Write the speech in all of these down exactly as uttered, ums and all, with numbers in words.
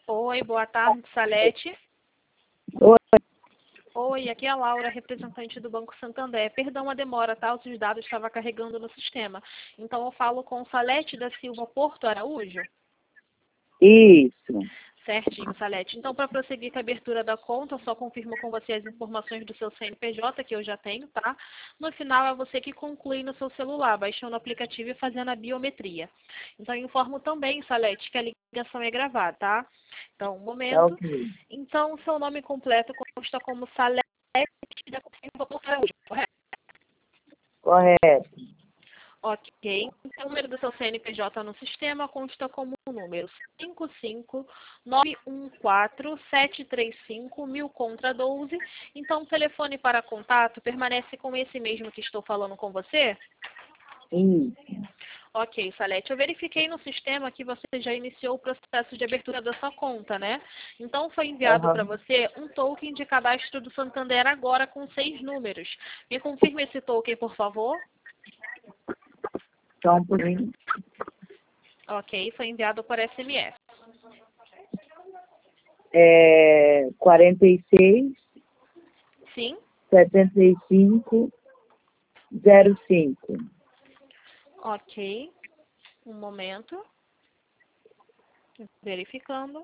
Oi, boa tarde, Salete. Oi. Oi, aqui é a Laura, representante do Banco Santander. Perdão a demora, tá? Os dados estavam carregando no sistema. Então, eu falo com Salete da Silva Porto Araújo. Isso. Certinho, Salete. Então, para prosseguir com a abertura da conta, eu só confirmo com você as informações do seu C N P J, que eu já tenho, tá? No final, é você que conclui no seu celular, baixando o aplicativo e fazendo a biometria. Então, eu informo também, Salete, que a ligação é gravada, tá? Então, um momento. Ok. Então, o seu nome completo consta como Salete da Silva Porto Araújo, correto? Correto. Ok. Então, o número do seu C N P J no sistema consta como o número cinco cinco nove um quatro sete três cinco mil contra doze. Então, o telefone para contato permanece com esse mesmo que estou falando com você? Isso. Ok, Salete. Eu verifiquei no sistema que você já iniciou o processo de abertura da sua conta, né? Então, foi enviado Aham. para você um token de cadastro do Santander agora com seis números. Me confirme esse token, por favor. Só um pouquinho. Ok, foi enviado por S M S. É quarenta e seis, Sim? setenta e cinco, zero cinco. Ok. Um momento. Verificando.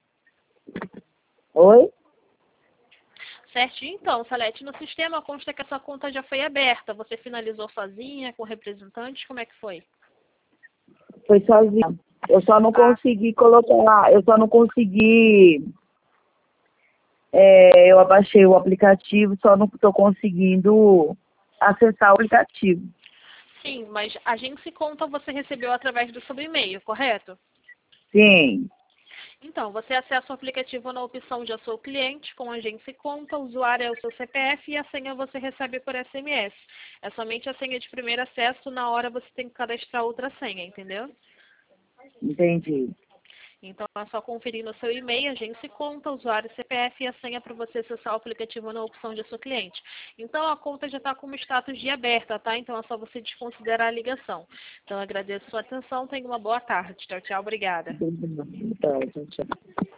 Oi? Certinho, então, Salete, no sistema consta que essa conta já foi aberta. Você finalizou sozinha, com representantes? Como é que foi? Foi sozinha. Eu só não Ah, consegui colocar, eu só não consegui, é, eu abaixei o aplicativo, só não estou conseguindo acessar o aplicativo. sim, mas a Agência Conta você recebeu através do seu e-mail, correto? Sim, Então, você acessa o aplicativo na opção de Eu Sou Cliente, com Agência Conta, o usuário é o seu C P F e a senha você recebe por S M S. É somente a senha de primeiro acesso, na hora você tem que cadastrar outra senha, entendeu? entendi. Então, é só conferir no seu e-mail, agência e conta, usuário C P F e a senha para você acessar o aplicativo na opção de seu cliente. Então, a conta já está como status de aberta, tá? Então, é só você desconsiderar a ligação. Então, eu agradeço a sua atenção. Tenha uma boa tarde. Tchau, tchau. Obrigada. Entendi. Tá, tchau, tchau.